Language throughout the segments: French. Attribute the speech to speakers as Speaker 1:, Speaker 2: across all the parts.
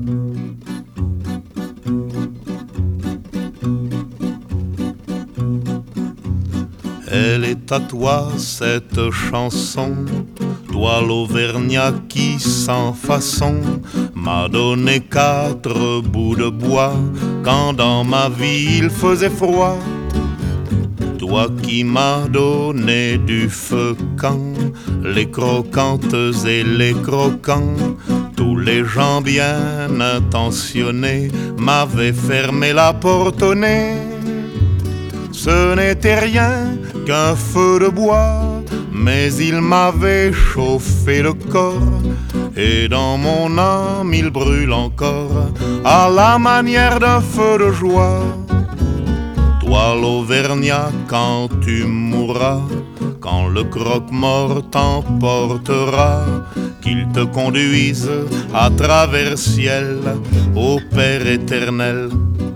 Speaker 1: Elle est à toi cette chanson, toi l'Auvergnat qui sans façon m'a donné 4 bouts de bois quand dans ma vie il faisait froid. Toi qui m'as donné du feu quand les croquantes et les croquants, tous les gens bien intentionnés m'avaient fermé la porte au nez. Ce n'était rien qu'un feu de bois, mais il m'avait chauffé le corps, et dans mon âme il brûle encore à la manière d'un feu de joie. Toi l'Auvergnat, quand tu mourras, quand le croque-mort t'emportera, qu'il te conduise à travers ciel au Père éternel.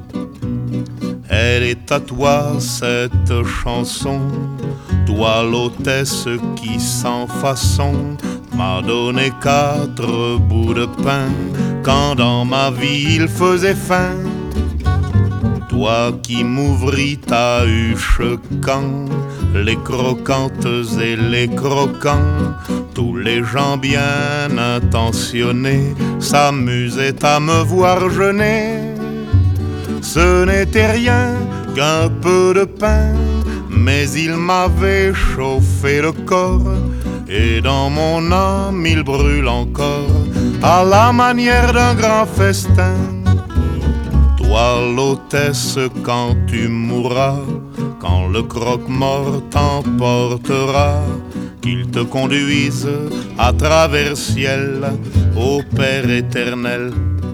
Speaker 1: Elle est à toi cette chanson, toi l'hôtesse qui sans façon m'a donné 4 bouts de pain quand dans ma vie il faisait faim. Toi qui m'ouvris ta huche quand les croquantes et les croquants, tous les gens bien intentionnés s'amusaient à me voir jeûner. Ce n'était rien qu'un peu de pain, mais il m'avait chauffé le corps, et dans mon âme il brûle encore à la manière d'un grand festin. Toi l'hôtesse, quand tu mourras, quand le croque-mort t'emportera, qu'il te conduise à travers ciel au Père éternel.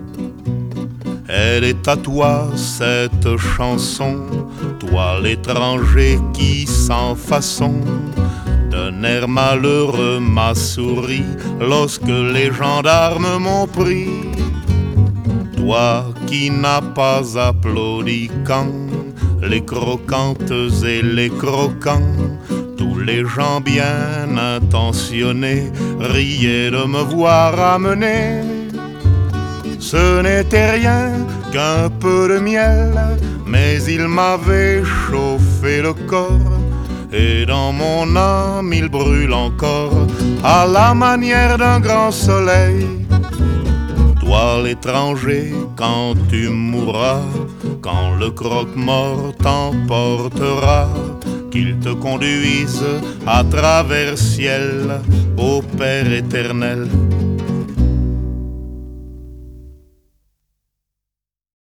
Speaker 1: Elle est à toi cette chanson, toi l'étranger qui sans façon d'un air malheureux m'a souri lorsque les gendarmes m'ont pris. Toi qui n'as pas applaudi quand les croquantes et les croquants, tous les gens bien intentionnés riaient de me voir amener. Ce n'était rien qu'un peu de miel, mais il m'avait chauffé le corps, et dans mon âme il brûle encore à la manière d'un grand soleil. Toi l'étranger, quand tu mourras, quand le croque-mort t'emportera, qu'il te conduise à travers ciel au Père éternel.